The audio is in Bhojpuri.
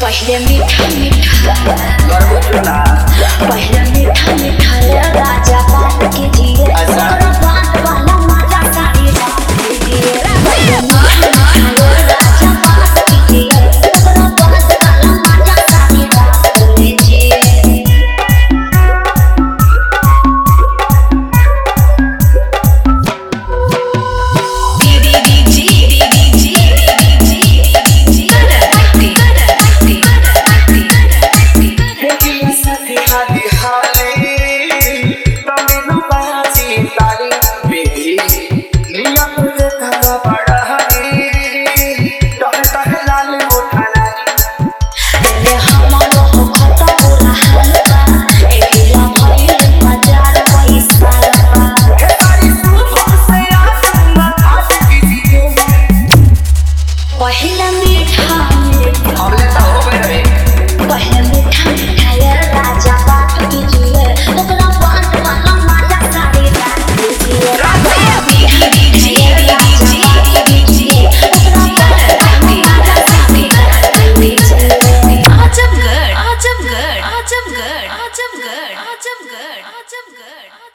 पहले मीठा मीठा पहले मीठा मीठा राजा बात कीजिए बात वाला मजा सारी रात कीजिए पहले मीठा मीठा राजा बात कीजिए बात वाला मजा सारी रात लीजिए पहला मीठा पहला मीठा मीठा राजा बात कीजिए ओकरा बात वाला मजा सारी रात कीजिए पहला मीठा मीठा राजा बात कीजिए ओकरा बात वाला मजा सारी रात कीजिए आजमगढ़ आजमगढ़ आजमगढ़ आजमगढ़ आजमगढ़ आजमगढ़